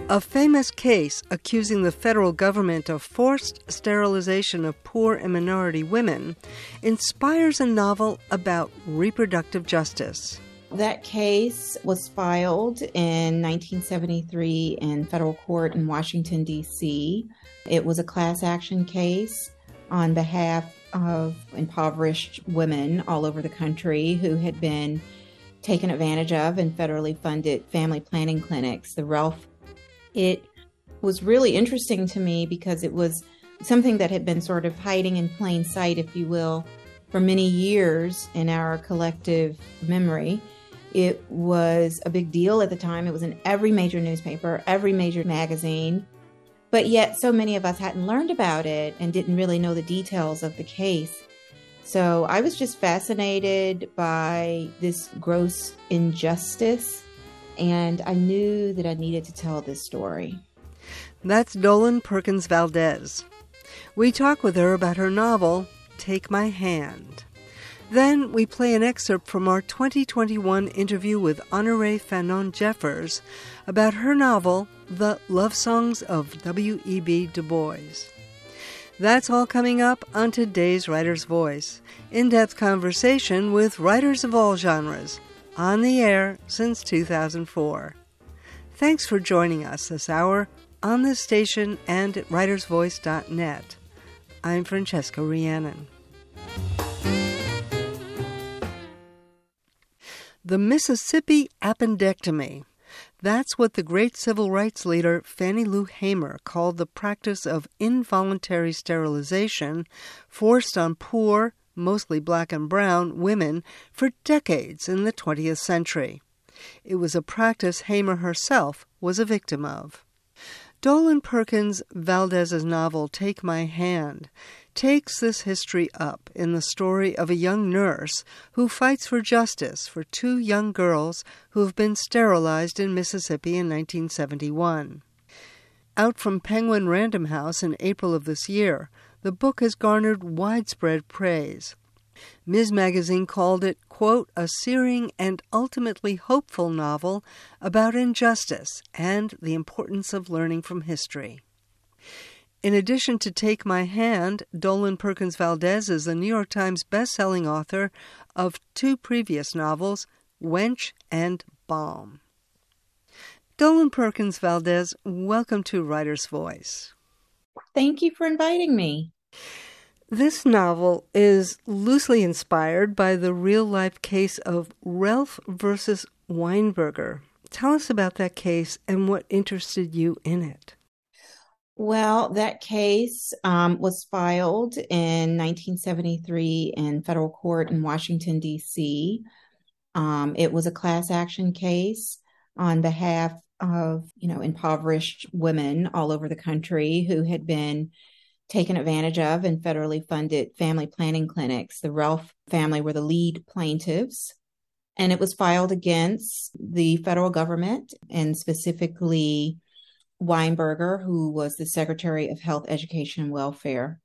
A famous case accusing the federal government of forced sterilization of poor and minority women inspires a novel about reproductive justice. That case was filed in 1973 in federal court in Washington, D.C. It was a class action case on behalf of impoverished women all over the country who had been taken advantage of in federally funded family planning clinics, the RELF. It was really interesting to me because it was something that had been sort of hiding in plain sight, if you will, for many years in our collective memory. It was a big deal at the time. It was in every major newspaper, every major magazine. But yet so many of us hadn't learned about it and didn't really know the details of the case. So I was just fascinated by this gross injustice, and I knew that I needed to tell this story. That's Dolen Perkins Valdez. We talk with her about her novel, Take My Hand. Then we play an excerpt from our 2021 interview with Honorée Fanonne Jeffers about her novel, The Love Songs of W.E.B. Du Bois. That's all coming up on today's Writer's Voice. In-depth conversation with writers of all genres, on the air since 2004. Thanks for joining us this hour on this station and at writersvoice.net. I'm Francesca Rhiannon. The Mississippi Appendectomy. That's what the great civil rights leader Fannie Lou Hamer called the practice of involuntary sterilization forced on poor, mostly black and brown, women for decades in the 20th century. It was a practice Hamer herself was a victim of. Dolen Perkins Valdez's novel Take My Hand takes this history up in the story of a young nurse who fights for justice for two young girls who have been sterilized in Mississippi in 1971. Out from Penguin Random House in April of this year, the book has garnered widespread praise. Ms. Magazine called it, quote, a searing and ultimately hopeful novel about injustice and the importance of learning from history. In addition to Take My Hand, Dolen Perkins Valdez is the New York Times best-selling author of two previous novels, Wench and Balm. Dolen Perkins Valdez, welcome to Writer's Voice. Thank you for inviting me. This novel is loosely inspired by the real-life case of Relf versus Weinberger. Tell us about that case and what interested you in it. Well, that case was filed in 1973 in federal court in Washington, D.C. It was a class action case on behalf of, impoverished women all over the country who had been taken advantage of in federally funded family planning clinics. The Relf family were the lead plaintiffs, and it was filed against the federal government and specifically Weinberger, who was the Secretary of Health, Education, and Welfare.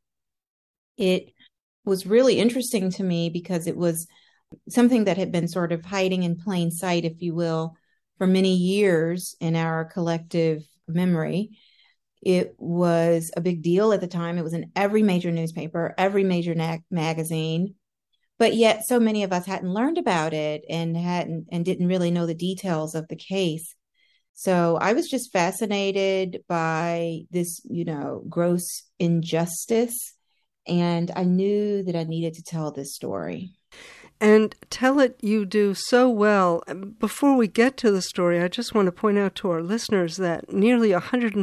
It was really interesting to me because it was something that had been sort of hiding in plain sight, if you will, for many years in our collective memory. It was a big deal at the time. It was in every major newspaper, every major magazine. But yet so many of us hadn't learned about it and didn't really know the details of the case. So I was just fascinated by this, gross injustice. And I knew that I needed to tell this story. And tell it you do so well. Before we get to the story, I just want to point out to our listeners that nearly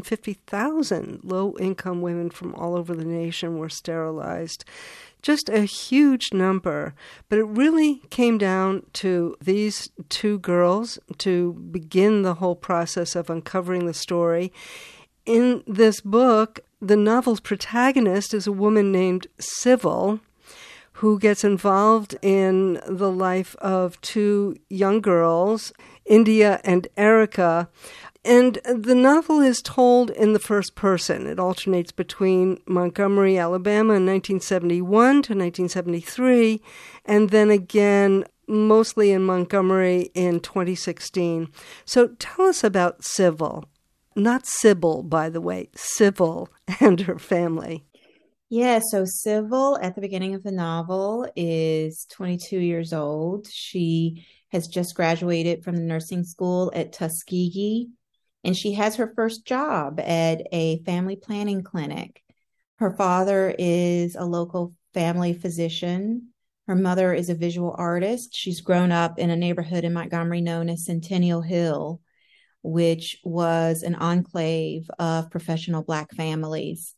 150,000 low-income women from all over the nation were sterilized. Just a huge number. But it really came down to these two girls to begin the whole process of uncovering the story. In this book, the novel's protagonist is a woman named Civil, who gets involved in the life of two young girls, India and Erica. And the novel is told in the first person. It alternates between Montgomery, Alabama in 1971 to 1973, and then again mostly in Montgomery in 2016. So tell us about Civil. Not Sybil, by the way, Civil and her family. Yeah, so Sybil at the beginning of the novel is 22 years old. She has just graduated from the nursing school at Tuskegee, and she has her first job at a family planning clinic. Her father is a local family physician. Her mother is a visual artist. She's grown up in a neighborhood in Montgomery known as Centennial Hill, which was an enclave of professional Black families.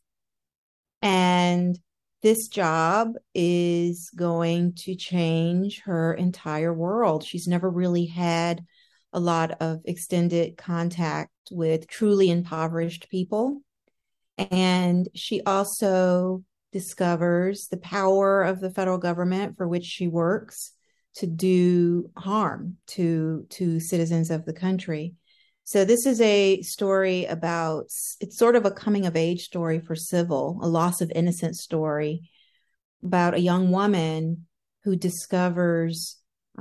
And this job is going to change her entire world. She's never really had a lot of extended contact with truly impoverished people. And she also discovers the power of the federal government for which she works to do harm to citizens of the country. So this is a story about, it's sort of a coming of age story for Sybil, a loss of innocence story about a young woman who discovers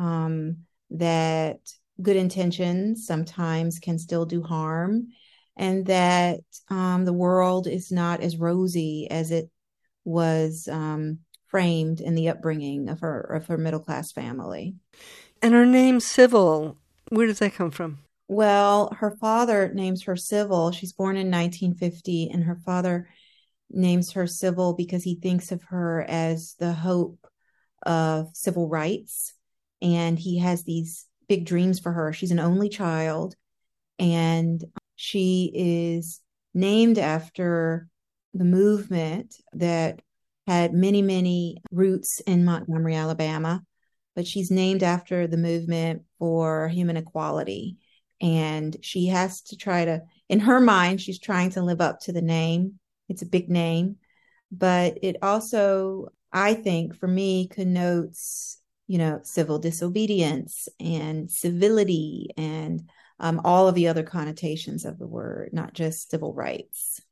that good intentions sometimes can still do harm, and that the world is not as rosy as it was framed in the upbringing of her middle-class family. And her name, Civil, where does that come from? Well, her father names her Sybil. She's born in 1950, and her father names her Sybil because he thinks of her as the hope of civil rights. And he has these big dreams for her. She's an only child, and she is named after the movement that had many, many roots in Montgomery, Alabama, but she's named after the movement for human equality. And she has to try to, in her mind, she's trying to live up to the name. It's a big name, but it also, I think, for me, connotes, civil disobedience and civility and all of the other connotations of the word, not just civil rights.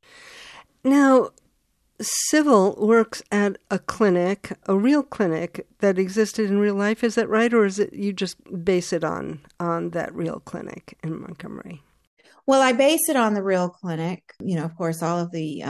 Now, Sybil works at a clinic, a real clinic that existed in real life. Is that right? Or is it you just base it on that real clinic in Montgomery? Well, I base it on the real clinic. Of course, all of the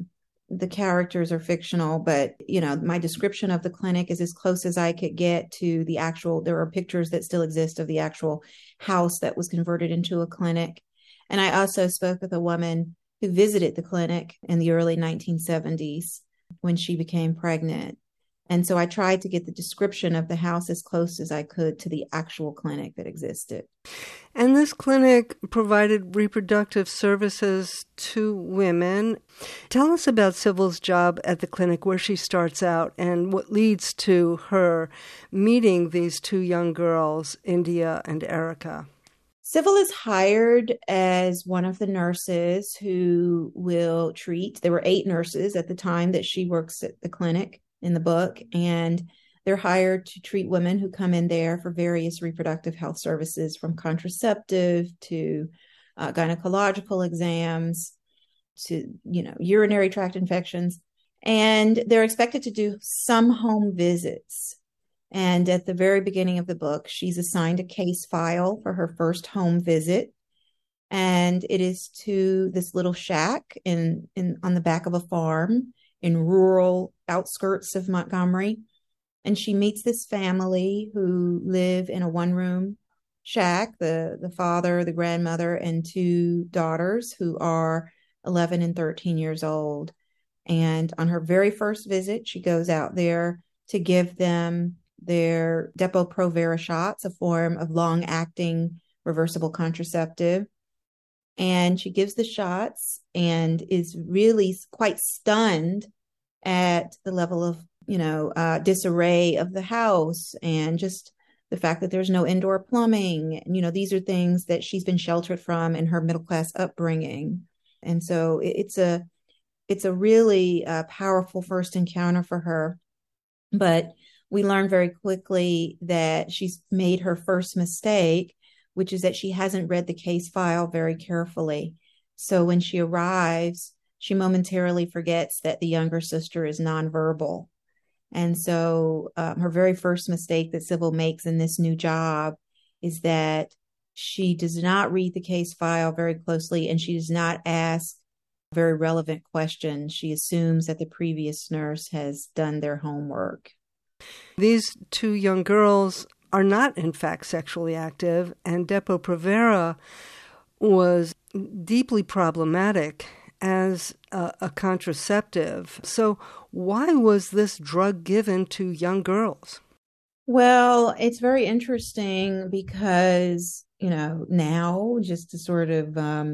characters are fictional, but, my description of the clinic is as close as I could get to the actual, there are pictures that still exist of the actual house that was converted into a clinic. And I also spoke with a woman who visited the clinic in the early 1970s when she became pregnant. And so I tried to get the description of the house as close as I could to the actual clinic that existed. And this clinic provided reproductive services to women. Tell us about Sybil's job at the clinic, where she starts out, and what leads to her meeting these two young girls, India and Erica. Sybil is hired as one of the nurses who will treat. There were 8 nurses at the time that she works at the clinic in the book, and they're hired to treat women who come in there for various reproductive health services, from contraceptive to gynecological exams to, urinary tract infections. And they're expected to do some home visits. And at the very beginning of the book, she's assigned a case file for her first home visit. And it is to this little shack on the back of a farm in rural outskirts of Montgomery. And she meets this family who live in a one-room shack, the father, the grandmother, and 2 daughters who are 11 and 13 years old. And on her very first visit, she goes out there to give them their Depo-Provera shots, a form of long-acting reversible contraceptive. And she gives the shots and is really quite stunned at the level of, disarray of the house, and just the fact that there's no indoor plumbing. These are things that she's been sheltered from in her middle-class upbringing. And so it's a really powerful first encounter for her. But we learn very quickly that she's made her first mistake, which is that she hasn't read the case file very carefully. So when she arrives, she momentarily forgets that the younger sister is nonverbal. And so her very first mistake that Sybil makes in this new job is that She does not read the case file very closely, and she does not ask very relevant questions. She assumes that the previous nurse has done their homework. These two young girls are not, in fact, sexually active, and Depo-Provera was deeply problematic as a contraceptive. So why was this drug given to young girls? Well, it's very interesting because, now just to sort of,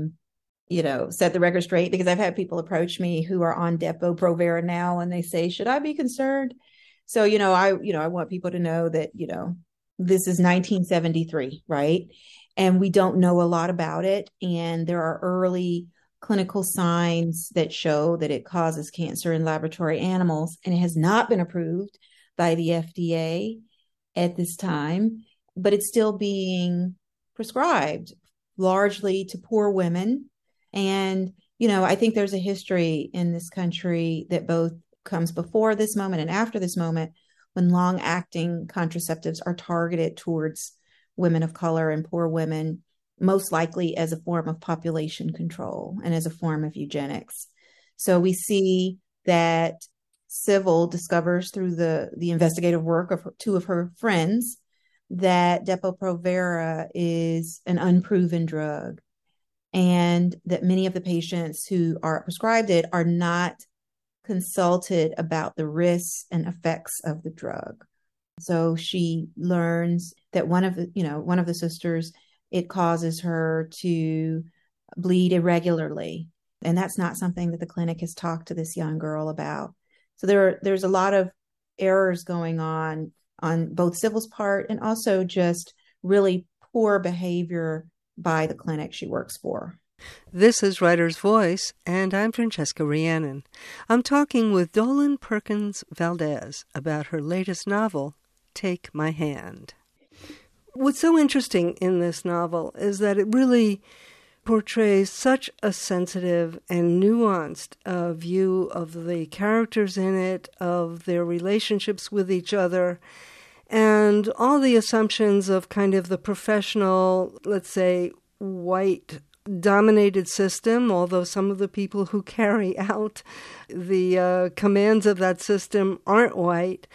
set the record straight, because I've had people approach me who are on Depo-Provera now and they say, should I be concerned? So, I want people to know that, this is 1973, right? And we don't know a lot about it. And there are early clinical signs that show that it causes cancer in laboratory animals, and it has not been approved by the FDA at this time, but it's still being prescribed largely to poor women. And, I think there's a history in this country that both comes before this moment and after this moment when long-acting contraceptives are targeted towards women of color and poor women, most likely as a form of population control and as a form of eugenics. So we see that Civil discovers through the investigative work of two of her friends that Depo-Provera is an unproven drug, and that many of the patients who are prescribed it are not consulted about the risks and effects of the drug. So she learns that one of the sisters, it causes her to bleed irregularly. And that's not something that the clinic has talked to this young girl about. So there's a lot of errors going on both Civil's part and also just really poor behavior by the clinic she works for. This is Writer's Voice, and I'm Francesca Rhiannon. I'm talking with Dolen Perkins Valdez about her latest novel, Take My Hand. What's so interesting in this novel is that it really portrays such a sensitive and nuanced view of the characters in it, of their relationships with each other, and all the assumptions of kind of the professional, let's say, white-dominated system, although some of the people who carry out the commands of that system aren't white,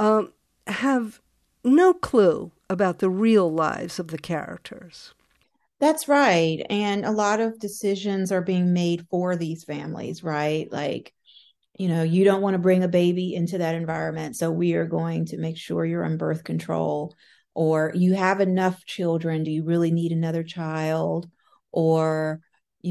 have no clue about the real lives of the characters. That's right. And a lot of decisions are being made for these families, right? Like, you don't want to bring a baby into that environment, so we are going to make sure you're on birth control. Or you have enough children. Do you really need another child? Or, do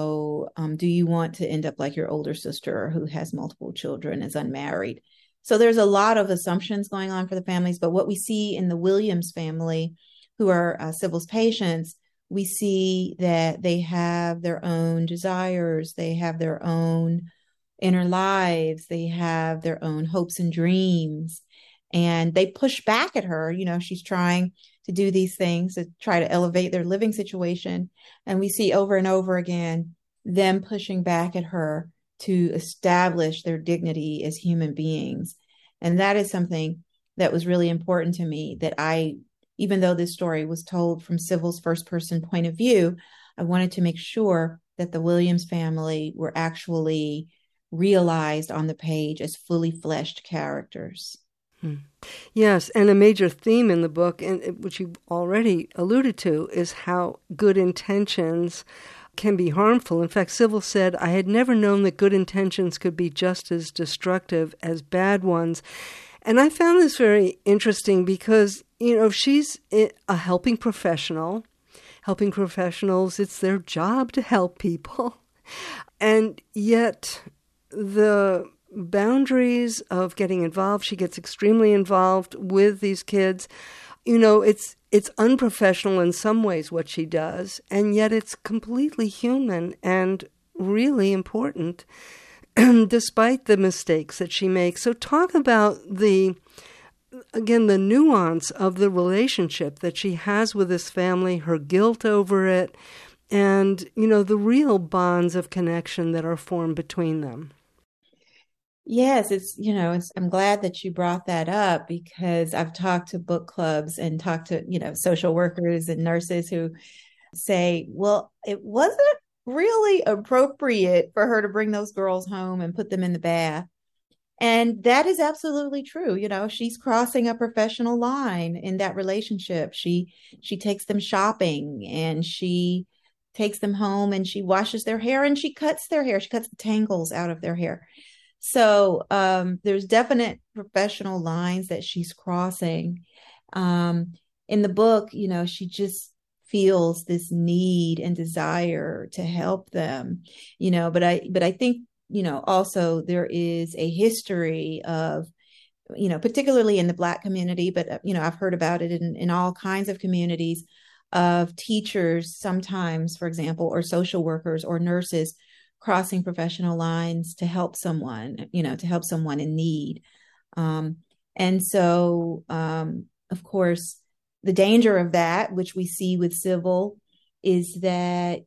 you want to end up like your older sister who has multiple children, is unmarried? So there's a lot of assumptions going on for the families. But what we see in the Williams family, who are Civil's patients, we see that they have their own desires, they have their own inner lives, they have their own hopes and dreams, and they push back at her. She's trying to do these things to try to elevate their living situation. And we see over and over again them pushing back at her to establish their dignity as human beings. And that is something that was really important to me, that even though this story was told from Civil's first-person point of view, I wanted to make sure that the Williams family were actually realized on the page as fully fleshed characters. Yes, and a major theme in the book, and which you already alluded to, is how good intentions can be harmful. In fact, Civil said, I had never known that good intentions could be just as destructive as bad ones. And I found this very interesting because, she's a helping professional. Helping professionals, it's their job to help people. And yet the boundaries of getting involved, she gets extremely involved with these kids. It's unprofessional in some ways what she does, and yet it's completely human and really important despite the mistakes that she makes. So talk about the nuance of the relationship that she has with this family, her guilt over it, and, the real bonds of connection that are formed between them. Yes, I'm glad that you brought that up because I've talked to book clubs and talked to, social workers and nurses who say, well, it wasn't really appropriate for her to bring those girls home and put them in the bath. And that is absolutely true. She's crossing a professional line in that relationship. She takes them shopping and she takes them home and she washes their hair and she cuts their hair. She cuts the tangles out of their hair. So there's definite professional lines that she's crossing. In the book, she just feels this need and desire to help them, but I think, also there is a history of, particularly in the Black community, but, I've heard about it in all kinds of communities of teachers sometimes, for example, or social workers or nurses crossing professional lines to help someone, to help someone in need. And so, of course, the danger of that, which we see with civil, is that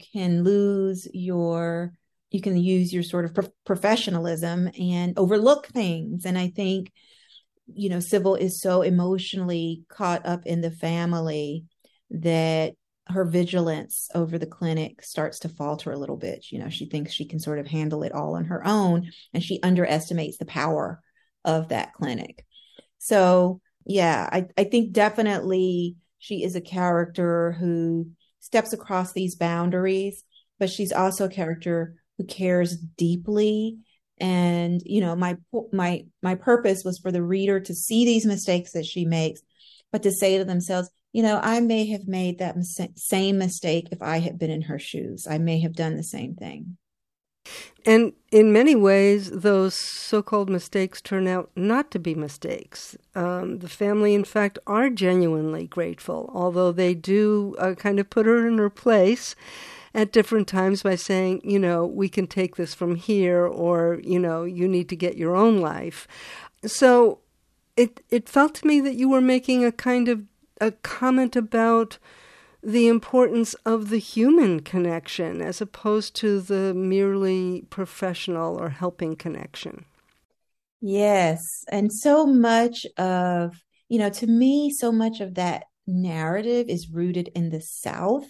you can use your sort of professionalism and overlook things. And I think, civil is so emotionally caught up in the family that her vigilance over the clinic starts to falter a little bit. She thinks she can sort of handle it all on her own, and she underestimates the power of that clinic. So, yeah, I think definitely she is a character who steps across these boundaries, but she's also a character who cares deeply. And, my purpose was for the reader to see these mistakes that she makes, but to say to themselves, I may have made that same mistake if I had been in her shoes. I may have done the same thing. And in many ways, those so-called mistakes turn out not to be mistakes. The family, in fact, are genuinely grateful, although they do kind of put her in her place at different times by saying, we can take this from here, or, you need to get your own life. So it felt to me that you were making a kind of a comment about the importance of the human connection as opposed to the merely professional or helping connection. Yes. And so much of, to me, so much of that narrative is rooted in the South.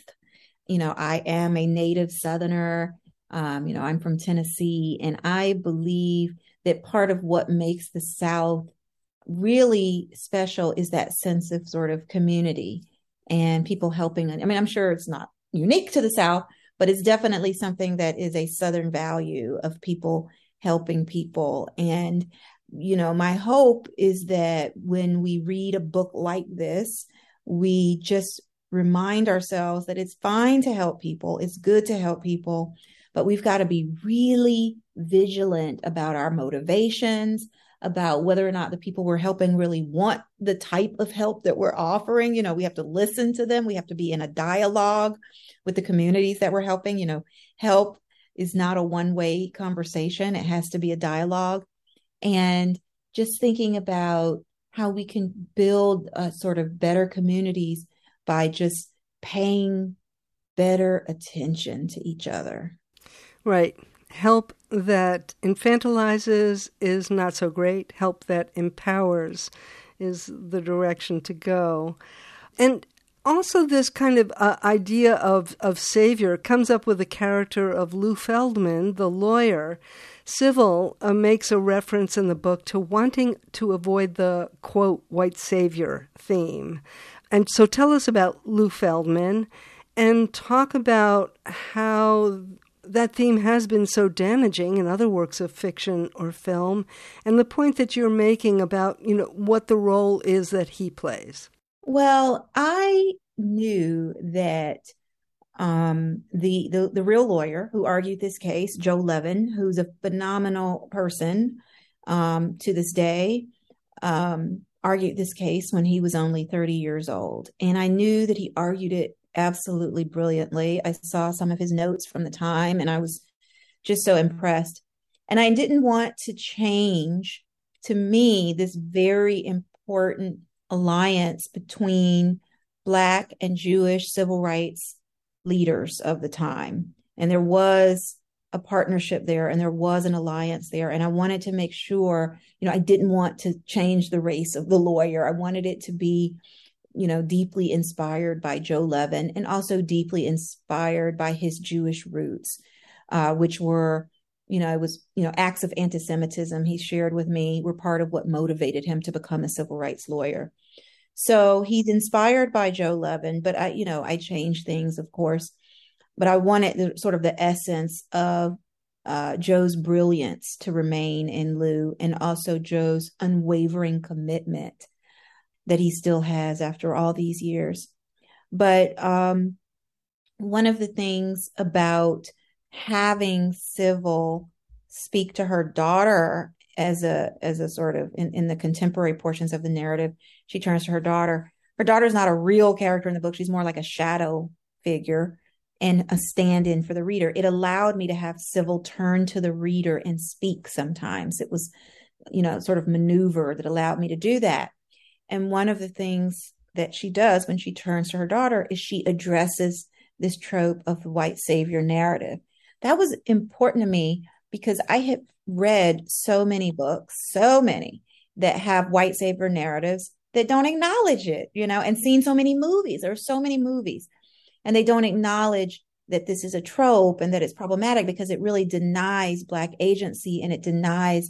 I am a native Southerner. I'm from Tennessee, and I believe that part of what makes the South really special is that sense of sort of community and people helping. I mean, I'm sure it's not unique to the South, but it's definitely something that is a Southern value of people helping people. And, my hope is that when we read a book like this, we just remind ourselves that it's fine to help people. It's good to help people, but we've got to be really vigilant about our motivations, about whether or not the people we're helping really want the type of help that we're offering. We have to listen to them. We have to be in a dialogue with the communities that we're helping. Help is not a one-way conversation. It has to be a dialogue. And just thinking about how we can build sort of better communities by just paying better attention to each other. Right. Help that infantilizes is not so great. Help that empowers is the direction to go. And also this kind of idea of savior comes up with the character of Lou Feldman, the lawyer. Civil makes a reference in the book to wanting to avoid the, quote, white savior theme. And so tell us about Lou Feldman and talk about how that theme has been so damaging in other works of fiction or film, and the point that you're making about, what the role is that he plays. Well, I knew that the real lawyer who argued this case, Joe Levin, who's a phenomenal person to this day, argued this case when he was only 30 years old. And I knew that he argued it absolutely brilliantly. I saw some of his notes from the time, and I was just so impressed. And I didn't want to change, to me, this very important alliance between Black and Jewish civil rights leaders of the time. And there was a partnership there and there was an alliance there. And I wanted to make sure, I didn't want to change the race of the lawyer. I wanted it to be, deeply inspired by Joe Levin and also deeply inspired by his Jewish roots, which were, it was, acts of anti-Semitism he shared with me were part of what motivated him to become a civil rights lawyer. So he's inspired by Joe Levin, but I changed things, of course. But I wanted sort of the essence of Joe's brilliance to remain in Lou, and also Joe's unwavering commitment that he still has after all these years. But one of the things about having Sybil speak to her daughter as a sort of in the contemporary portions of the narrative, she turns to her daughter. Her daughter's not a real character in the book. She's more like a shadow figure and a stand-in for the reader. It allowed me to have Sybil turn to the reader and speak sometimes. It was, sort of maneuver that allowed me to do that. And one of the things that she does when she turns to her daughter is she addresses this trope of the white savior narrative. That was important to me because I had read so many books, so many that have white savior narratives that don't acknowledge it, and seen so many movies. There are so many movies, and they don't acknowledge that this is a trope and that it's problematic because it really denies Black agency and it denies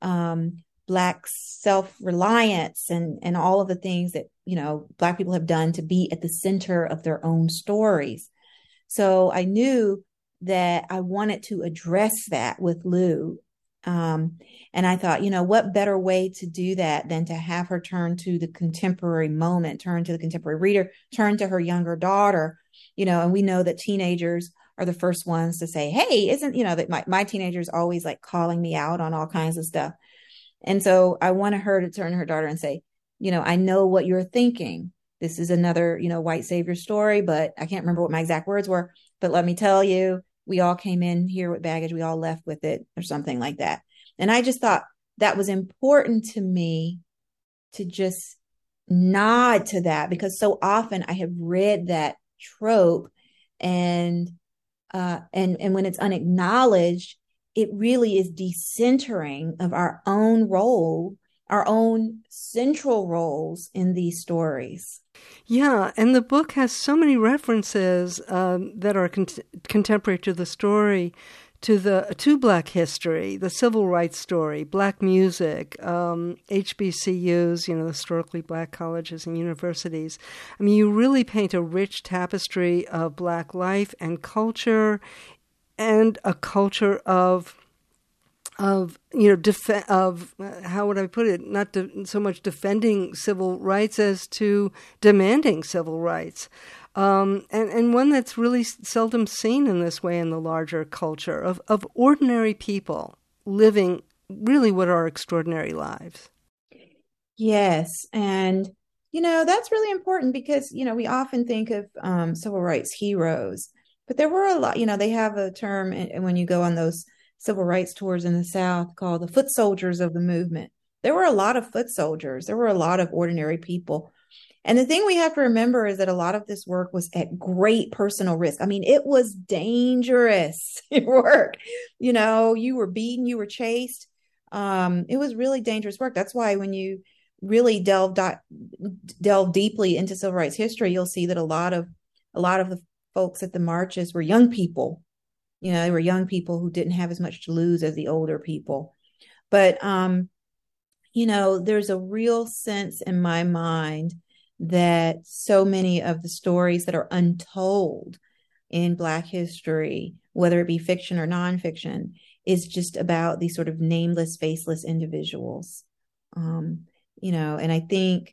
Black self-reliance and all of the things that, Black people have done to be at the center of their own stories. So I knew that I wanted to address that with Lou. And I thought, what better way to do that than to have her turn to the contemporary moment, turn to the contemporary reader, turn to her younger daughter, and we know that teenagers are the first ones to say, hey, that my teenager's always like calling me out on all kinds of stuff. And so I wanted her to turn to her daughter and say, I know what you're thinking. This is another, white savior story, but I can't remember what my exact words were. But let me tell you, we all came in here with baggage. We all left with it or something like that. And I just thought that was important to me to just nod to that because so often I have read that trope and when it's unacknowledged, it really is decentering of our own role, our own central roles in these stories. Yeah, and the book has so many references that are contemporary to the story, to Black history, the civil rights story, Black music, HBCUs, historically Black colleges and universities. I mean, you really paint a rich tapestry of Black life and culture, and a culture of how would I put it? Not so much defending civil rights as to demanding civil rights, and one that's really seldom seen in this way in the larger culture of ordinary people living really what are extraordinary lives. Yes, and that's really important because we often think of civil rights heroes, but there were a lot. They have a term when you go on those civil rights tours in the South called the foot soldiers of the movement. There were a lot of foot soldiers. There were a lot of ordinary people. And the thing we have to remember is that a lot of this work was at great personal risk. I mean, it was dangerous work. You were beaten, you were chased. It was really dangerous work. That's why when you really delve deeply into civil rights history, you'll see that a lot of the folks at the marches were young people. They were young people who didn't have as much to lose as the older people. But, there's a real sense in my mind that so many of the stories that are untold in Black history, whether it be fiction or nonfiction, is just about these sort of nameless, faceless individuals. And I think,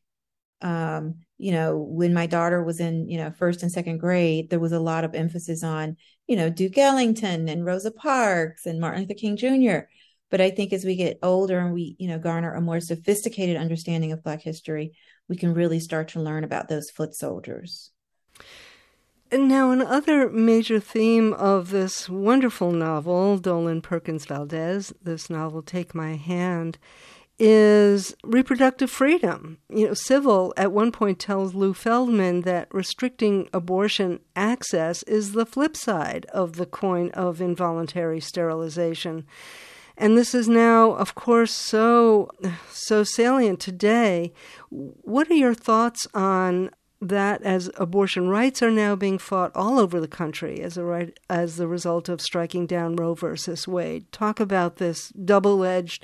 when my daughter was in, first and second grade, there was a lot of emphasis on, Duke Ellington and Rosa Parks and Martin Luther King Jr. But I think as we get older and we, garner a more sophisticated understanding of Black history, we can really start to learn about those foot soldiers. And now another major theme of this wonderful novel, Dolen Perkins Valdez, this novel, Take My Hand, is reproductive freedom. Civil at one point tells Lou Feldman that restricting abortion access is the flip side of the coin of involuntary sterilization. And this is now, of course, so salient today. What are your thoughts on that, as abortion rights are now being fought all over the country as the result of striking down Roe versus Wade? Talk about this double-edged,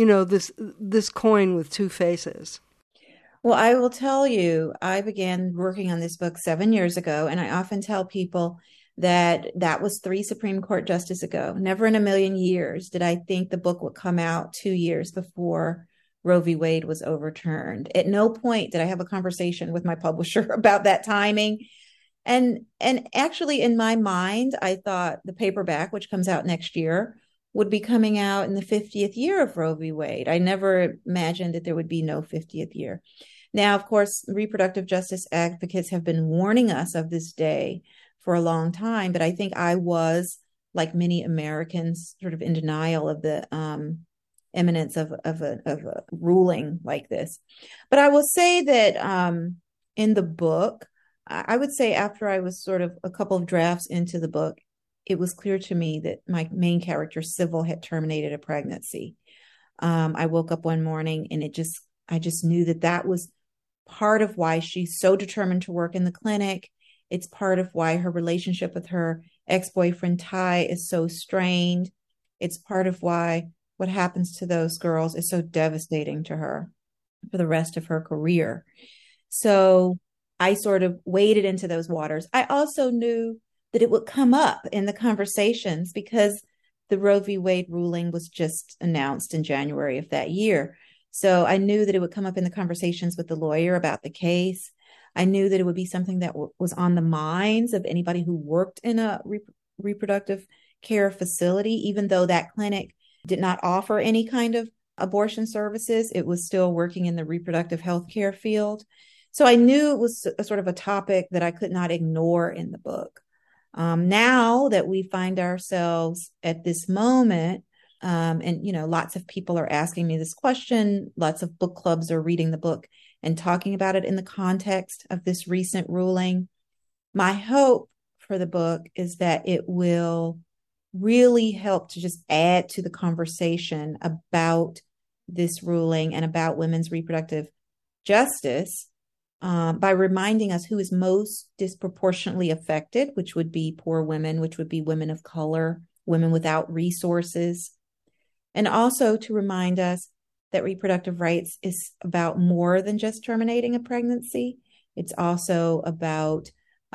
this coin with two faces. Well, I will tell you, I began working on this book 7 years ago, and I often tell people that was 3 Supreme Court justices ago. Never in a million years did I think the book would come out 2 years before Roe v. Wade was overturned. At no point did I have a conversation with my publisher about that timing. And actually, in my mind, I thought the paperback, which comes out next year, would be coming out in the 50th year of Roe v. Wade. I never imagined that there would be no 50th year. Now, of course, reproductive justice advocates have been warning us of this day for a long time, but I think I was, like many Americans, sort of in denial of the imminence of a ruling like this. But I will say that in the book, I would say after I was sort of a couple of drafts into the book, it was clear to me that my main character, Civil, had terminated a pregnancy. I woke up one morning and I just knew that was part of why she's so determined to work in the clinic. It's part of why her relationship with her ex-boyfriend, Ty, is so strained. It's part of why what happens to those girls is so devastating to her for the rest of her career. So I sort of waded into those waters. I also knew that it would come up in the conversations because the Roe v. Wade ruling was just announced in January of that year. So I knew that it would come up in the conversations with the lawyer about the case. I knew that it would be something that was on the minds of anybody who worked in a reproductive care facility, even though that clinic did not offer any kind of abortion services. It was still working in the reproductive health care field. So I knew it was a sort of a topic that I could not ignore in the book. Now that we find ourselves at this moment, and lots of people are asking me this question, lots of book clubs are reading the book and talking about it in the context of this recent ruling. My hope for the book is that it will really help to just add to the conversation about this ruling and about women's reproductive justice by reminding us who is most disproportionately affected, which would be poor women, which would be women of color, women without resources, and also to remind us that reproductive rights is about more than just terminating a pregnancy. It's also about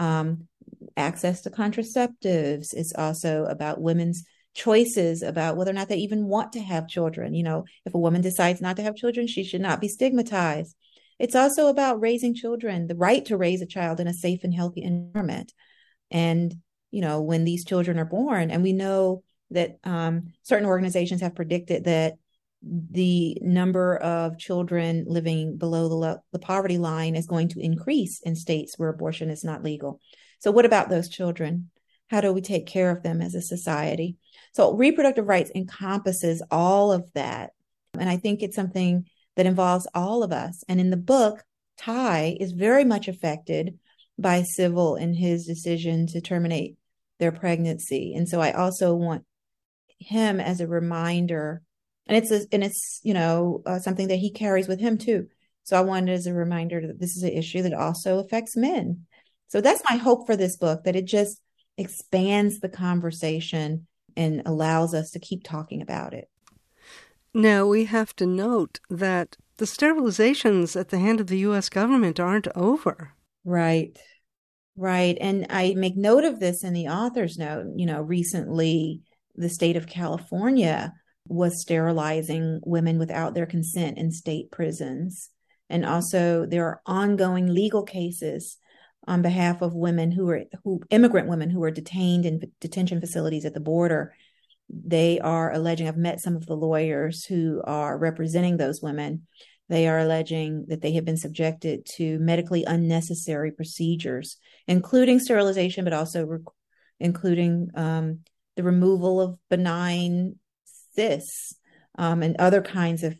access to contraceptives. It's also about women's choices about whether or not they even want to have children. If a woman decides not to have children, she should not be stigmatized. It's also about raising children, the right to raise a child in a safe and healthy environment. And, when these children are born, and we know that certain organizations have predicted that the number of children living below the poverty line is going to increase in states where abortion is not legal. So what about those children? How do we take care of them as a society? So reproductive rights encompasses all of that. And I think it's something that involves all of us. And in the book, Ty is very much affected by Civil in his decision to terminate their pregnancy. And so I also want him as a reminder, and it's something that he carries with him too. So I wanted as a reminder that this is an issue that also affects men. So that's my hope for this book, that it just expands the conversation and allows us to keep talking about it. Now, we have to note that the sterilizations at the hand of the U.S. government aren't over. Right. And I make note of this in the author's note. Recently, the state of California was sterilizing women without their consent in state prisons. And also there are ongoing legal cases on behalf of women immigrant women who are detained in detention facilities at the border. They are alleging, I've met some of the lawyers who are representing those women. They are alleging that they have been subjected to medically unnecessary procedures, including sterilization, but also including the removal of benign cysts and other kinds of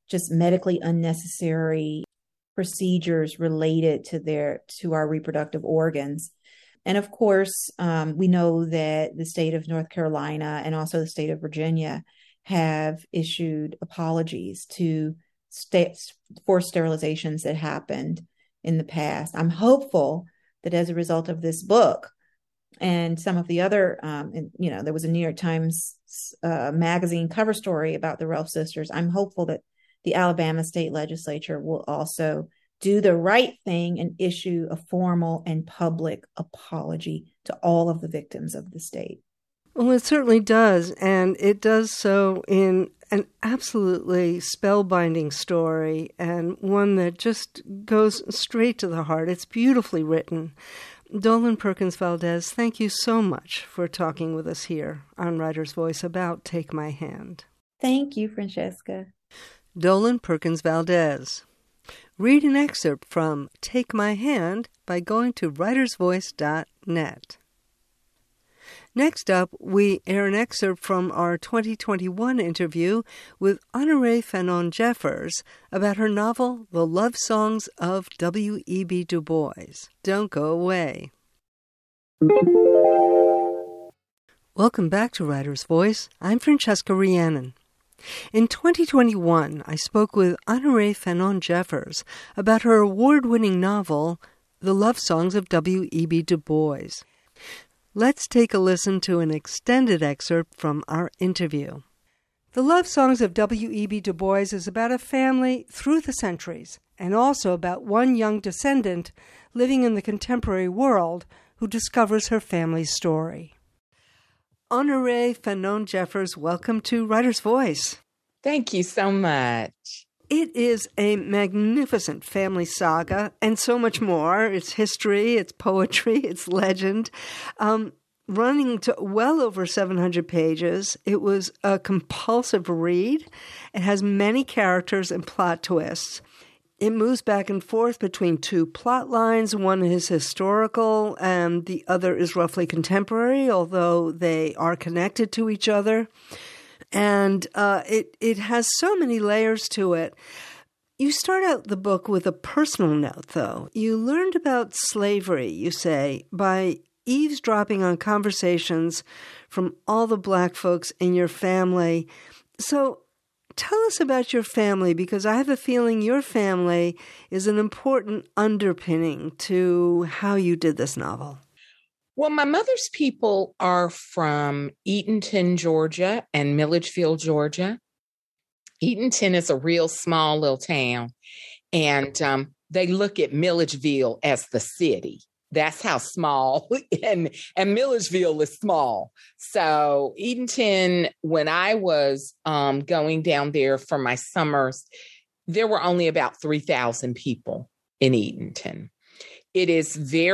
just medically unnecessary procedures related to our reproductive organs. And of course, we know that the state of North Carolina and also the state of Virginia have issued apologies to forced sterilizations that happened in the past. I'm hopeful that as a result of this book and some of the other, there was a New York Times magazine cover story about the Relf sisters. I'm hopeful that the Alabama state legislature will also do the right thing and issue a formal and public apology to all of the victims of the state. Well, it certainly does, and it does so in an absolutely spellbinding story, and one that just goes straight to the heart. It's beautifully written. Dolen Perkins Valdez, thank you so much for talking with us here on Writer's Voice about Take My Hand. Thank you, Francesca. Dolen Perkins Valdez. Read an excerpt from Take My Hand by going to writersvoice.net. Next up, we air an excerpt from our 2021 interview with Honorée Fanonne Jeffers about her novel, The Love Songs of W.E.B. Du Bois. Don't go away. Welcome back to Writer's Voice. I'm Francesca Rhiannon. In 2021, I spoke with Honorée Fanonne Jeffers about her award-winning novel, The Love Songs of W.E.B. Du Bois. Let's take a listen to an extended excerpt from our interview. The Love Songs of W.E.B. Du Bois is about a family through the centuries, and also about one young descendant living in the contemporary world who discovers her family's story. Honorée Fanonne Jeffers, welcome to Writer's Voice. Thank you so much. It is a magnificent family saga and so much more. It's history, it's poetry, it's legend. Running to well over 700 pages. It was a compulsive read. It has many characters and plot twists. It moves back and forth between two plot lines. One is historical and the other is roughly contemporary, although they are connected to each other. And it has so many layers to it. You start out the book with a personal note, though. You learned about slavery, you say, by eavesdropping on conversations from all the Black folks in your family. So tell us about your family, because I have a feeling your family is an important underpinning to how you did this novel. Well, my mother's people are from Eatonton, Georgia, and Milledgeville, Georgia. Eatonton is a real small little town, and they look at Milledgeville as the city. That's how small, and Milledgeville is small. So Eatonton, when I was going down there for my summers, there were only about 3,000 people in Eatonton. It is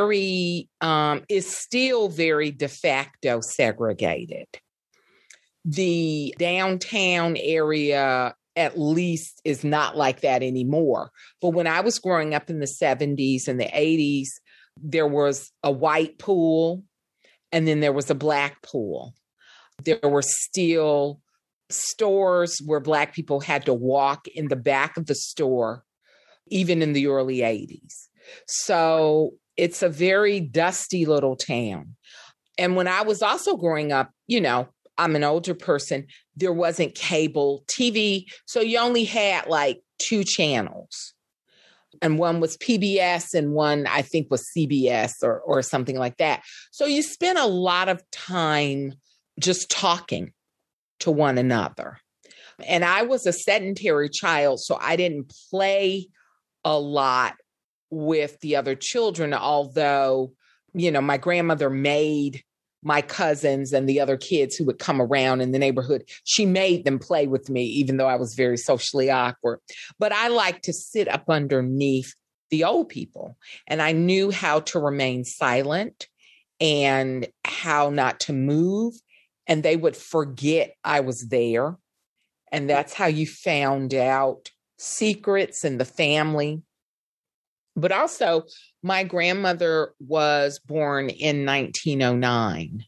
still very de facto segregated. The downtown area, at least, is not like that anymore. But when I was growing up in the 70s and the 80s, there was a white pool and then there was a Black pool. There were still stores where Black people had to walk in the back of the store, even in the early 80s. So it's a very dusty little town. And when I was also growing up, I'm an older person, there wasn't cable TV. So you only had like 2 channels. And one was PBS and one, I think, was CBS or something like that. So you spent a lot of time just talking to one another. And I was a sedentary child, so I didn't play a lot with the other children, although, my grandmother made my cousins and the other kids who would come around in the neighborhood, she made them play with me, even though I was very socially awkward. But I liked to sit up underneath the old people, and I knew how to remain silent and how not to move, and they would forget I was there. And that's how you found out secrets in the family. But also, my grandmother was born in 1909.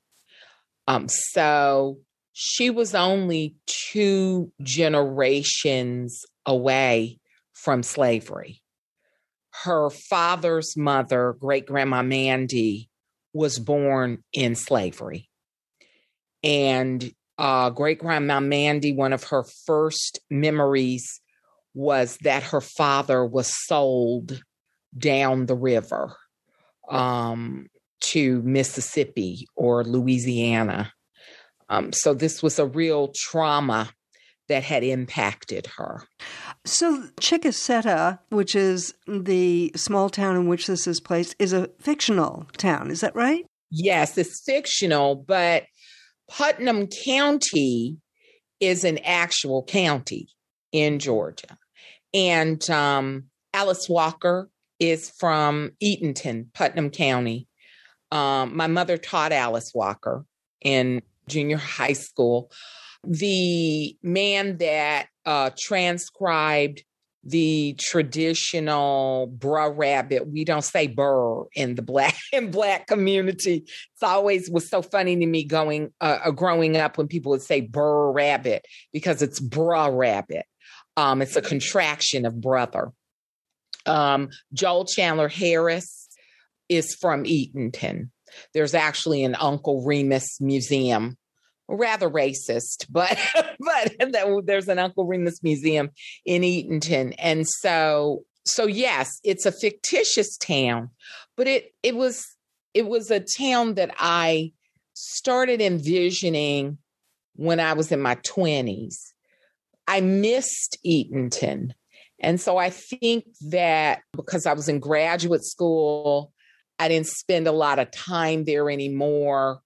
So she was only 2 generations away from slavery. Her father's mother, great-grandma Mandy, was born in slavery. And great-grandma Mandy, one of her first memories was that her father was sold down the river to Mississippi or Louisiana. So this was a real trauma that had impacted her. So Chickasetta, which is the small town in which this is placed, is a fictional town. Is that right? Yes, it's fictional, but Putnam County is an actual county in Georgia. And Alice Walker is from Eatonton, Putnam County. My mother taught Alice Walker in junior high school. The man that transcribed the traditional Br'er Rabbit, we don't say burr in the black community. It's always was so funny to me growing up when people would say Br'er Rabbit because it's Br'er Rabbit. It's a contraction of brother. Joel Chandler Harris is from Eatonton. There's actually an Uncle Remus museum. Rather racist, but there's an Uncle Remus museum in Eatonton. And so yes, it's a fictitious town, but it was a town that I started envisioning when I was in my 20s. I missed Eatonton. And so I think that because I was in graduate school, I didn't spend a lot of time there anymore.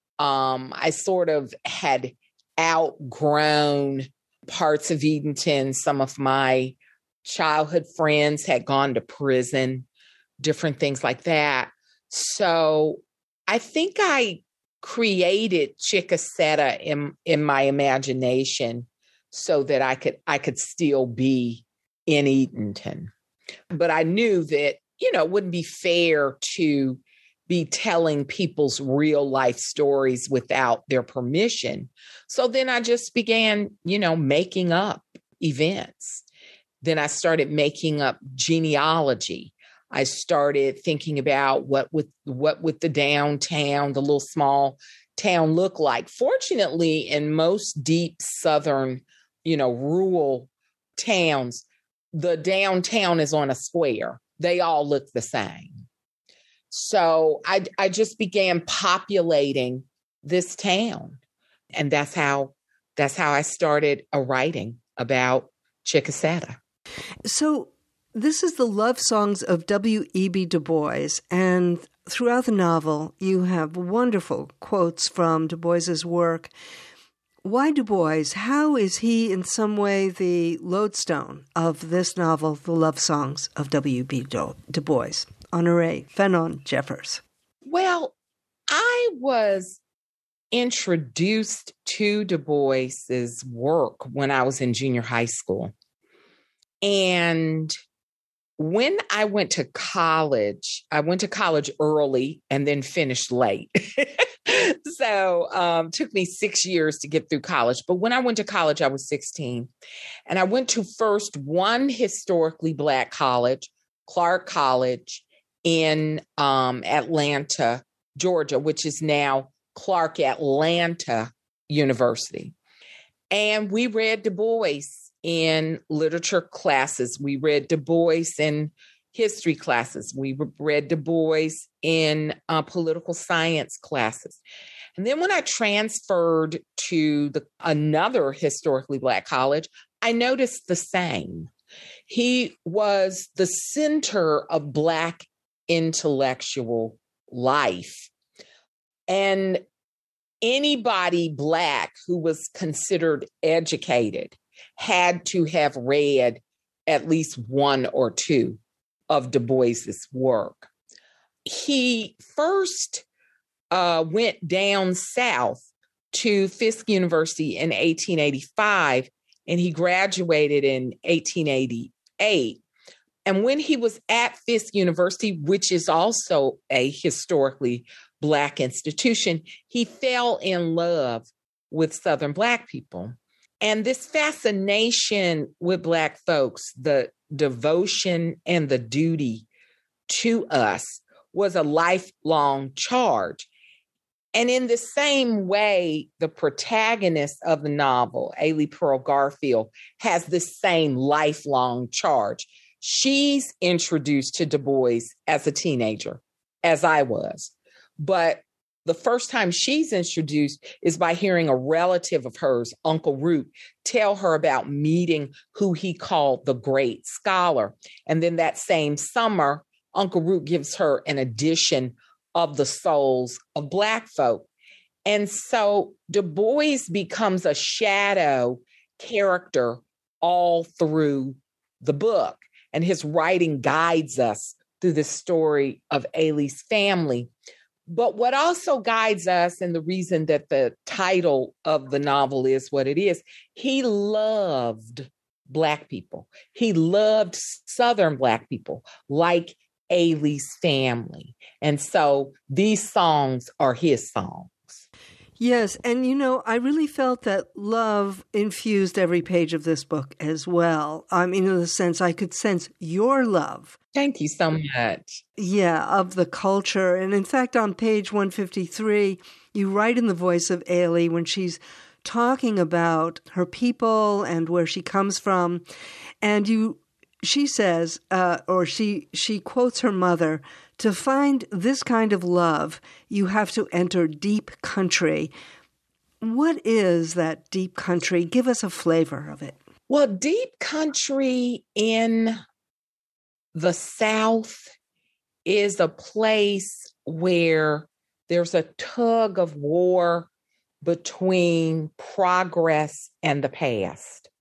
I sort of had outgrown parts of Eatonton. Some of my childhood friends had gone to prison, different things like that. So I think I created Chickasetta in my imagination so that I could still be in Eatonton. But I knew that, it wouldn't be fair to be telling people's real life stories without their permission. So then I just began, making up events. Then I started making up genealogy. I started thinking about what would the downtown, the little small town look like. Fortunately, in most deep Southern, rural towns, the downtown is on a square. They all look the same. So I just began populating this town. And that's how I started writing about Chickasetta. So this is the love songs of W.E.B. Du Bois. And throughout the novel, you have wonderful quotes from Du Bois's work. Why Du Bois? How is he in some way the lodestone of this novel, The Love Songs of W.E.B. Du Bois? Honorée Fanonne Jeffers. Well, I was introduced to Du Bois's work when I was in junior high school. And when I went to college early and then finished late. So it took me 6 years to get through college. But when I went to college, I was 16. And I went to first one historically Black college, Clark College, in Atlanta, Georgia, which is now Clark Atlanta University. And we read Du Bois in literature classes. We read Du Bois in history classes. We read Du Bois in political science classes. And then when I transferred to another historically Black college, I noticed the same. He was the center of Black intellectual life. And anybody Black who was considered educated had to have read at least one or two of Du Bois's work. He first went down south to Fisk University in 1885, and he graduated in 1888. And when he was at Fisk University, which is also a historically Black institution, he fell in love with Southern Black people. And this fascination with Black folks, the devotion and the duty to us, was a lifelong charge. And in the same way, the protagonist of the novel, Ailey Pearl Garfield, has the same lifelong charge. She's introduced to Du Bois as a teenager, as I was. But the first time she's introduced is by hearing a relative of hers, Uncle Root, tell her about meeting who he called the great scholar. And then that same summer, Uncle Root gives her an edition of the Souls of Black Folk. And so Du Bois becomes a shadow character all through the book. And his writing guides us through the story of Ailey's family. But what also guides us, and the reason that the title of the novel is what it is, he loved Black people. He loved Southern Black people, like Ailey's family. And so these songs are his songs. Yes. And, I really felt that love infused every page of this book as well. I mean, in the sense I could sense your love. Thank you so much. Yeah, of the culture. And in fact, on page 153, you write in the voice of Ailey when she's talking about her people and where she comes from. And she says, or she quotes her mother, "To find this kind of love, you have to enter deep country." What is that deep country? Give us a flavor of it. Well, deep country in the South is a place where there's a tug of war between progress and the past.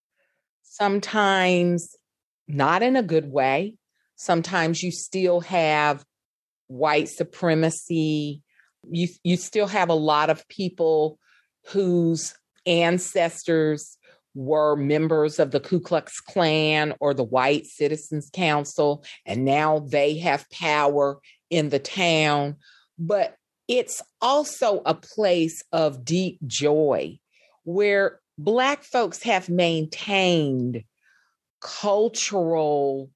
Sometimes not in a good way. Sometimes you still have white supremacy. You still have a lot of people whose ancestors were members of the Ku Klux Klan or the White Citizens Council, and now they have power in the town. But it's also a place of deep joy where Black folks have maintained cultural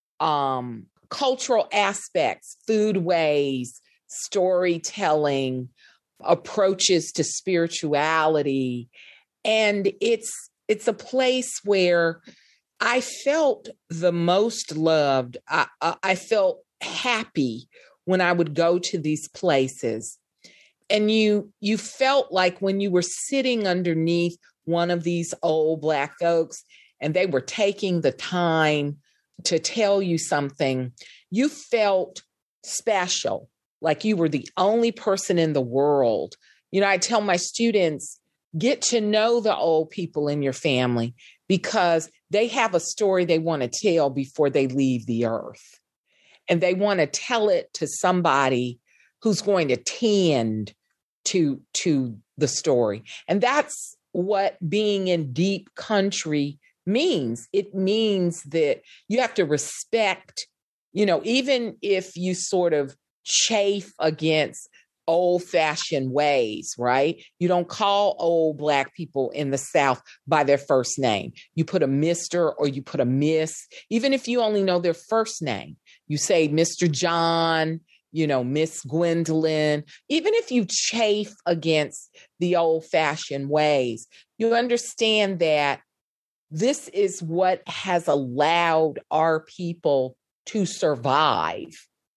aspects, foodways, storytelling, approaches to spirituality. And it's a place where I felt the most loved. I felt happy when I would go to these places. And you felt like when you were sitting underneath one of these old Black folks and they were taking the time to tell you something, you felt special, like you were the only person in the world. I tell my students, get to know the old people in your family because they have a story they want to tell before they leave the earth. And they want to tell it to somebody who's going to tend to the story. And that's what being in deep country means. It means that you have to respect, even if you sort of chafe against old-fashioned ways, right? You don't call old Black people in the South by their first name. You put a Mr. or you put a Miss, even if you only know their first name. You say Mr. John, Miss Gwendolyn. Even if you chafe against the old-fashioned ways, you understand that this is what has allowed our people to survive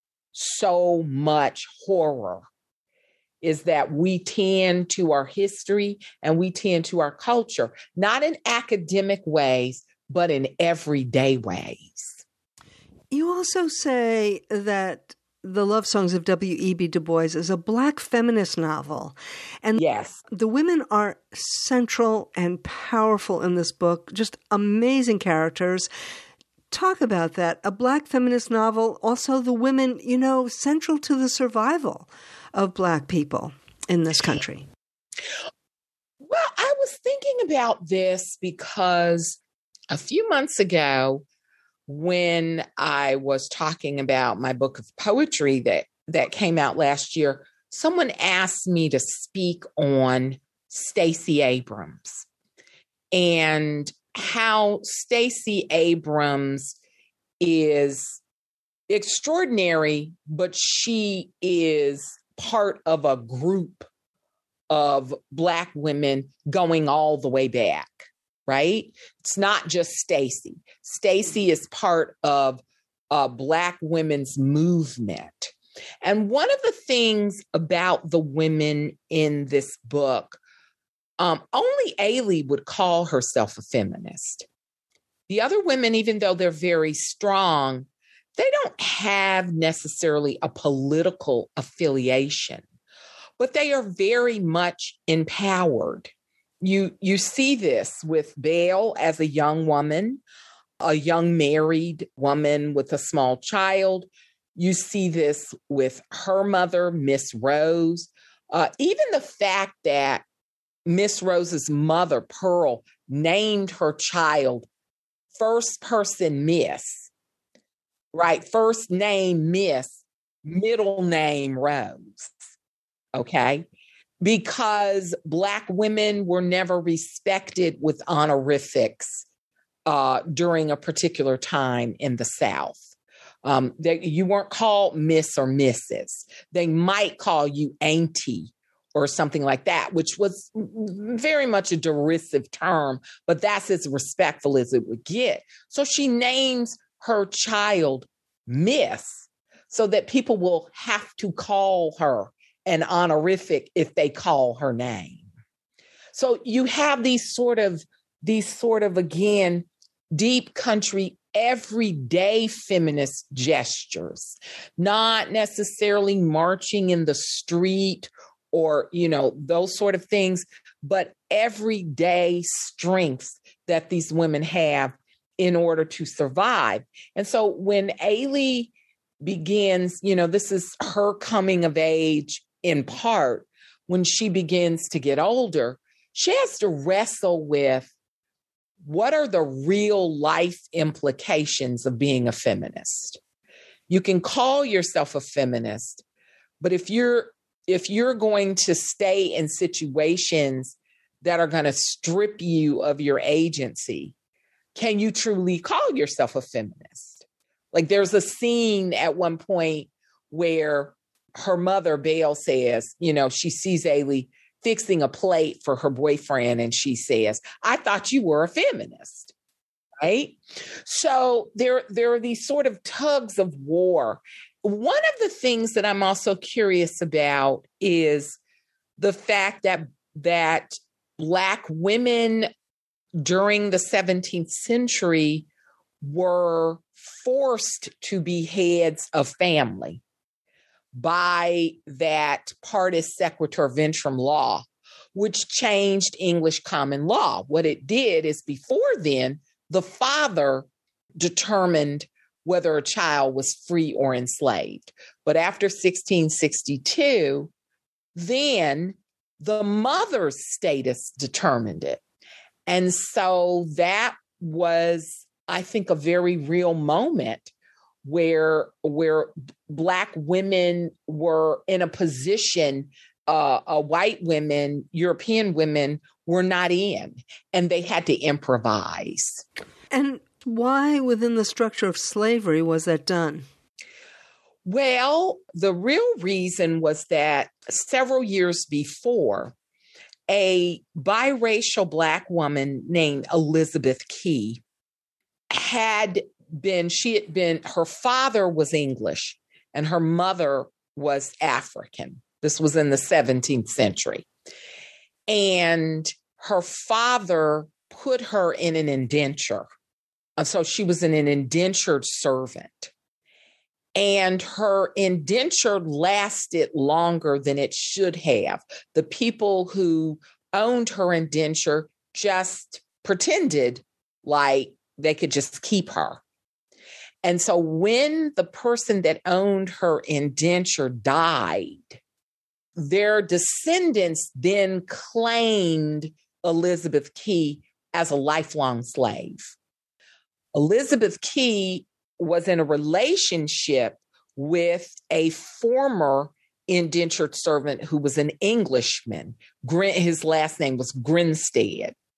so much horror, is that we tend to our history and we tend to our culture, not in academic ways, but in everyday ways. You also say that The Love Songs of W.E.B. Du Bois is a Black feminist novel. And yes, the women are central and powerful in this book, just amazing characters. Talk about that. A Black feminist novel, also the women, central to the survival of Black people in this country. Well, I was thinking about this because a few months ago, when I was talking about my book of poetry that came out last year, someone asked me to speak on Stacey Abrams. and how Stacey Abrams is extraordinary, but she is part of a group of Black women going all the way back, right? It's not just Stacey. Stacey is part of a Black women's movement. And one of the things about the women in this book, only Ailey would call herself a feminist. The other women, even though they're very strong, they don't have necessarily a political affiliation, but they are very much empowered. You see this with Belle as a young woman, a young married woman with a small child. You see this with her mother, Miss Rose. Even the fact that Miss Rose's mother, Pearl, named her child first person Miss, right? First name Miss, middle name Rose, okay? Because Black women were never respected with honorifics during a particular time in the South. You weren't called Miss or Mrs. They might call you Auntie or something like that, which was very much a derisive term, but that's as respectful as it would get. So she names her child Miss so that people will have to call her an honorific if they call her name. So you have these sort of, again, deep country, everyday feminist gestures, not necessarily marching in the street or, those sort of things, but everyday strengths that these women have in order to survive. And so when Ailey begins, this is her coming of age in part, when she begins to get older, she has to wrestle with what are the real life implications of being a feminist. You can call yourself a feminist, but if you're going to stay in situations that are going to strip you of your agency, can you truly call yourself a feminist? Like there's a scene at one point where her mother, Belle, says, she sees Ailey fixing a plate for her boyfriend, and she says, "I thought you were a feminist," right? So there are these sort of tugs of war. One of the things that I'm also curious about is the fact that Black women during the 17th century were forced to be heads of family by that partis sequitur ventrum law, which changed English common law. What it did is before then, the father determined whether a child was free or enslaved. But after 1662, then the mother's status determined it. And so that was, I think, a very real moment where Black women were in a position white women, European women were not in, and they had to improvise. And why within the structure of slavery was that done? Well, the real reason was that several years before, a biracial Black woman named Elizabeth Key her father was English and her mother was African. This was in the 17th century. And her father put her in an indenture. So she was an indentured servant. And her indenture lasted longer than it should have. The people who owned her indenture just pretended like they could just keep her. And so when the person that owned her indenture died, their descendants then claimed Elizabeth Key as a lifelong slave. Elizabeth Key was in a relationship with a former indentured servant who was an Englishman. His last name was Grinstead.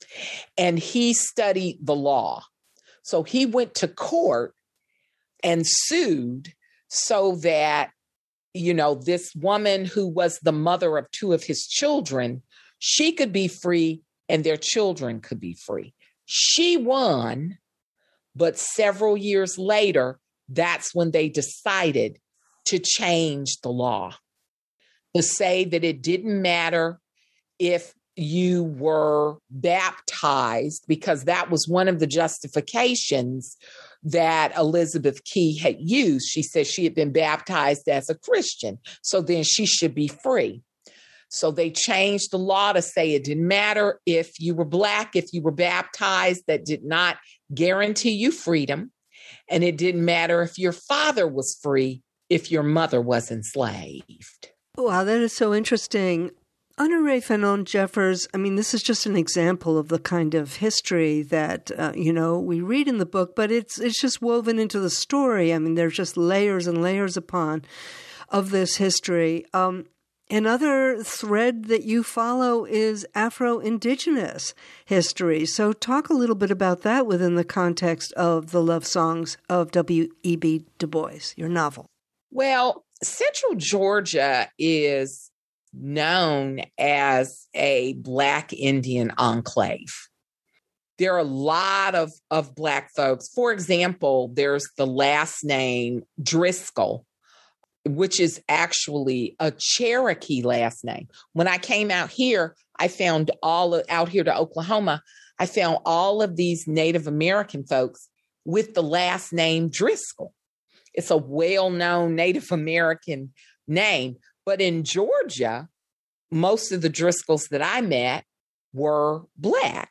and he studied the law. So he went to court and sued so that, this woman who was the mother of two of his children, she could be free and their children could be free. She won, but several years later, that's when they decided to change the law, to say that it didn't matter if you were baptized, because that was one of the justifications that Elizabeth Key had used. She said she had been baptized as a Christian, so then she should be free. So they changed the law to say it didn't matter if you were Black, if you were baptized, that did not guarantee you freedom. And it didn't matter if your father was free, if your mother was enslaved. Wow, that is so interesting. Honorée Fanonne Jeffers, this is just an example of the kind of history that, we read in the book, but it's just woven into the story. There's just layers and layers of this history. Another thread that you follow is Afro-Indigenous history. So talk a little bit about that within the context of the love songs of W.E.B. Du Bois, your novel. Well, Central Georgia is known as a Black Indian enclave. There are a lot of Black folks. For example, there's the last name Driscoll, which is actually a Cherokee last name. When I came out here, I found out here to Oklahoma, I found all of these Native American folks with the last name Driscoll. It's a well-known Native American name. But in Georgia, most of the Driscolls that I met were Black.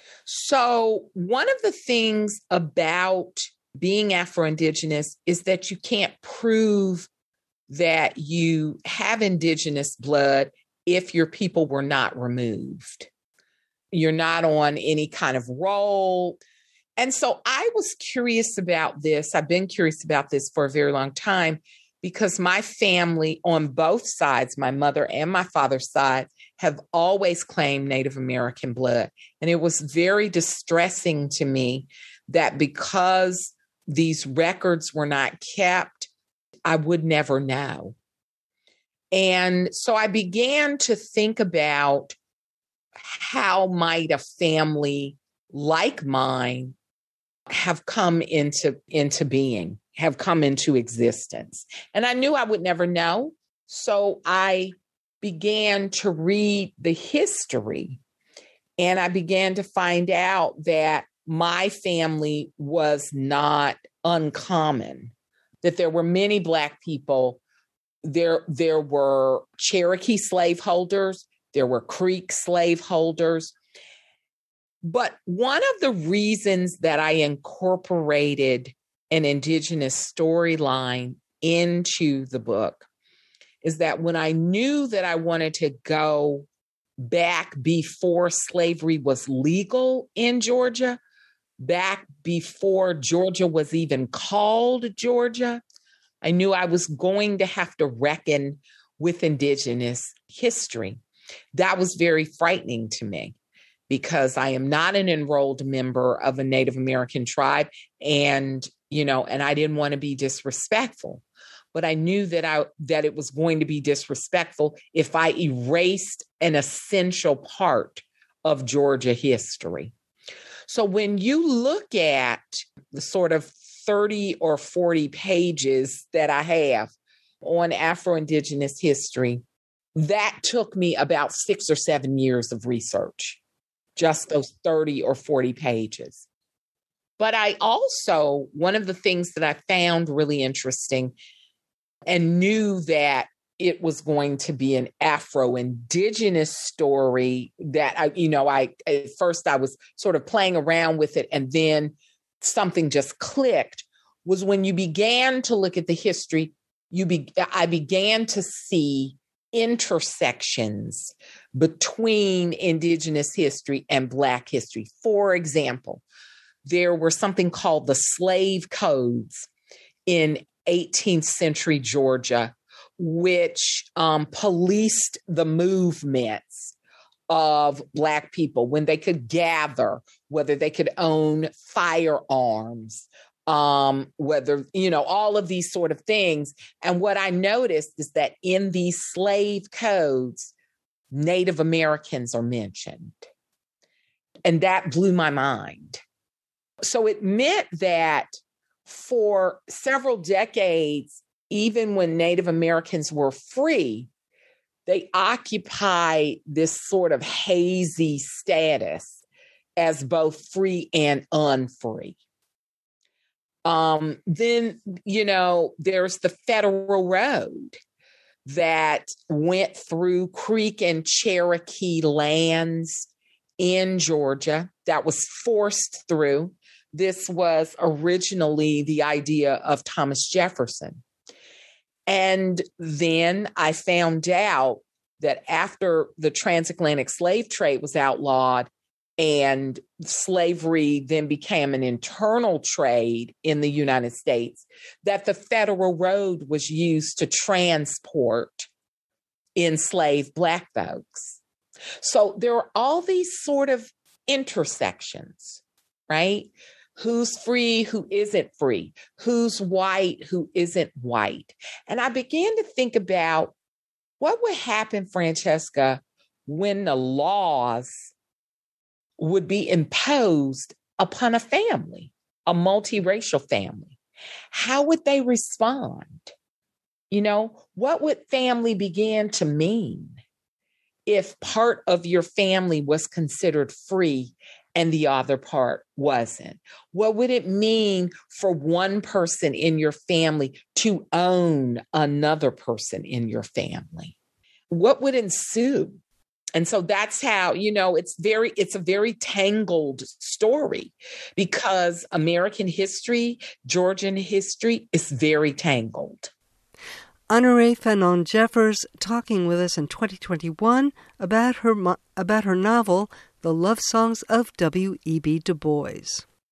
So one of the things about being Afro-Indigenous is that you can't prove that you have Indigenous blood if your people were not removed. You're not on any kind of roll. And so I was curious about this. I've been curious about this for a very long time, because my family on both sides, my mother and my father's side, have always claimed Native American blood. And it was very distressing to me that because these records were not kept, I would never know. And so I began to think about how might a family like mine have come into being, have come into existence. And I knew I would never know. So I began to read the history, and I began to find out that my family was not uncommon, that there were many Black people. There were Cherokee slaveholders, there were Creek slaveholders. But one of the reasons that I incorporated an Indigenous storyline into the book is that when I knew that I wanted to go back before slavery was legal in Georgia, back before Georgia was even called Georgia, I knew I was going to have to reckon with Indigenous history. That was very frightening to me, because I am not an enrolled member of a Native American tribe, and I didn't want to be disrespectful. But I knew that it was going to be disrespectful if I erased an essential part of Georgia history. So when you look at the sort of 30 or 40 pages that I have on Afro-Indigenous history, that took me about 6 or 7 years of research, just those 30 or 40 pages. But I also, one of the things that I found really interesting and knew that it was going to be an Afro-Indigenous story that at first I was sort of playing around with it, and then something just clicked, was when you began to look at the history, I began to see intersections between Indigenous history and Black history. For example, there were something called the slave codes in 18th century Georgia, which policed the movements of Black people, when they could gather, whether they could own firearms, whether, all of these sort of things. And what I noticed is that in these slave codes, Native Americans are mentioned. And that blew my mind. So it meant that for several decades, even when Native Americans were free, they occupied this sort of hazy status as both free and unfree. Then, there's the Federal Road that went through Creek and Cherokee lands in Georgia that was forced through. This was originally the idea of Thomas Jefferson. And then I found out that after the transatlantic slave trade was outlawed and slavery then became an internal trade in the United States, that the Federal Road was used to transport enslaved Black folks. So there are all these sort of intersections, right? Who's free, who isn't free, who's white, who isn't white. And I began to think about what would happen, Francesca, when the laws would be imposed upon a family, a multiracial family. How would they respond? What would family begin to mean if part of your family was considered free and the other part wasn't? What would it mean for one person in your family to own another person in your family? What would ensue? And so that's how, it's a very tangled story, because American history, Georgian history is very tangled. Honorée Fanonne-Jeffers talking with us in 2021 about her novel, The Love Songs of W.E.B. Du Bois.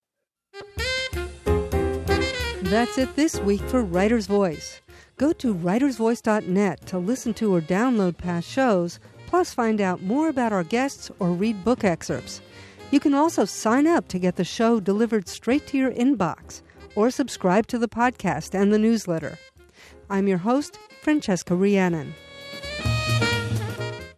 That's it this week for Writer's Voice. Go to writersvoice.net to listen to or download past shows, plus find out more about our guests or read book excerpts. You can also sign up to get the show delivered straight to your inbox, or subscribe to the podcast and the newsletter. I'm your host, Francesca Rhiannon.